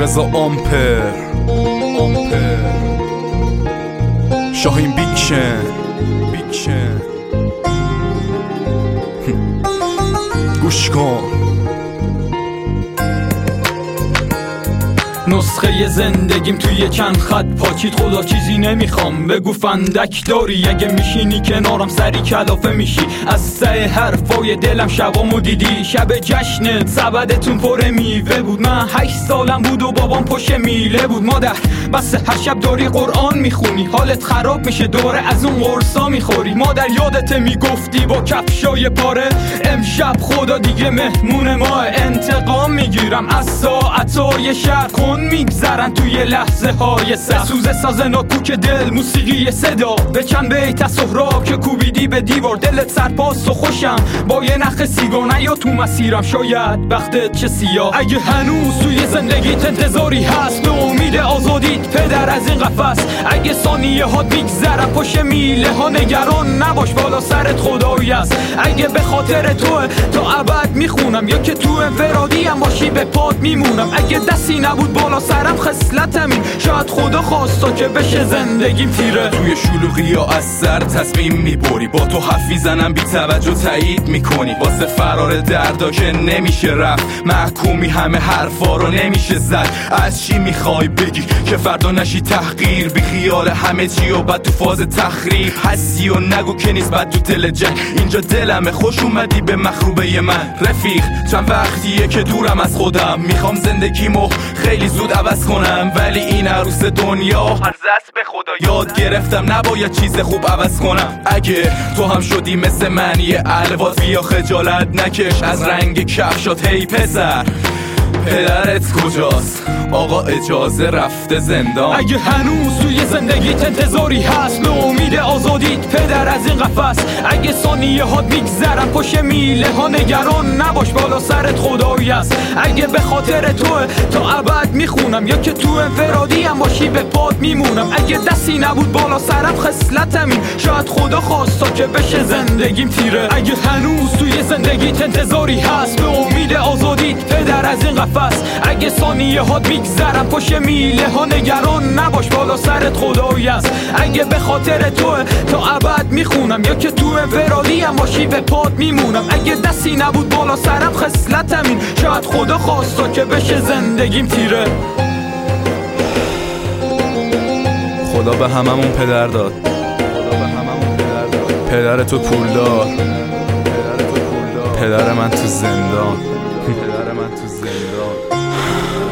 رضا آمپر شاهین بیکشن گوش کن. نسخه زندگیم توی چند خط پاچید، خدا چیزی نمیخوام بگو فندک داری. اگه میشینی کنارم سری کلافه میشی. از سه حرفای دلم شبامو دیدی، شب جشنت سبدتون پر میوه بود. من 8 سالم بود و بابام پشت میله بود. مادر بس هر شب داری قرآن میخونی، حالت خراب میشه دوره از اون قرصا میخوری. مادر یادت میگفتی با کفشای پاره امشب خدا دیگه مهمون ما، انتقام میگیرم از ساعتای شب کن میگذرن توی لحظه های سخت. سوز ساز ناکوک دل موسیقی صدا، بچن بیت از سهراب که کوبیدی به دیوار. دلت سرپاست و خوشم با یه نخ سیگار، یا تو مسیرم شاید وقتت چه سیاه. اگه هنوز توی زندگیت انتظاری هست و امید آزادیت پدر از این قفس، اگه ثانیه هات میگذرن پشت میله ها نگران نباش بالا سرت خدایی است. اگه به خاطر توه تا ابد میخونم، یا که تو انفرادی هم باشی به پات میمونم. اگه دستی نبود بالا سرم خصلتمین، شاید خدا خواستا که بشه زندگیم تیره. توی شلوغی یا از سر تصمیم میبری، با تو حرف میزنم بی توجه تایید میکنی. واسه فرار دردا که نمیشه رفت، محکومی همه حرفا رو نمیشه زد. از چی میخوای بگی که فردا نشی تحقیر، بی خیال همه چی و بعد تو فاز تخریب هستی و نگو که نیست بعد تو دل جنگ. اینجا دلمه خوش اومدی به مخروبه من رفیق. چند وقتیه که دورم از خودم، میخوام زندگیمو خیلی زود عوض کنم، ولی این عروس دنیا از دست به خدا یاد گرفتم نباید چیز خوب عوض کنم. اگه تو هم شدی مثل من یه الواز، بیا خجالت نکش از رنگ کفشات. هی پسر پدرت کجاست؟ آقا اجازه رفته زندان. اگه هنوز توی زندگیت انتظاری هست به امید آزادیت پدر از این قفس، اگه ثانیه هات میگذرن پشت میله ها نگران نباش بالا سرت خدایی است. اگه به خاطر توه تا ابد میخونم، یا که تو انفرادی هم باشی به پات میمونم. اگه دستی نبود بالا سرم خصلتمین، شاید خدا خواستا که بشه زندگیم تیره. اگه هنوز توی زندگیت انتظاری هست به امید آزادیت پدر از این قفس، اگه ثانیه هات میگذرن پشت میله ها نگران نباش بالا سرت خدایی است. اگه به خاطر توه تا ابد میخونم، یا که تو انفرادی هم باشی به پات میمونم. اگه دستی نبود بالا سرم خصلتمین، شاید خدا خواستا که بشه زندگیم تیره. خدا به هممون پدر داد، پدر تو پولدار، پدر من تو زندان.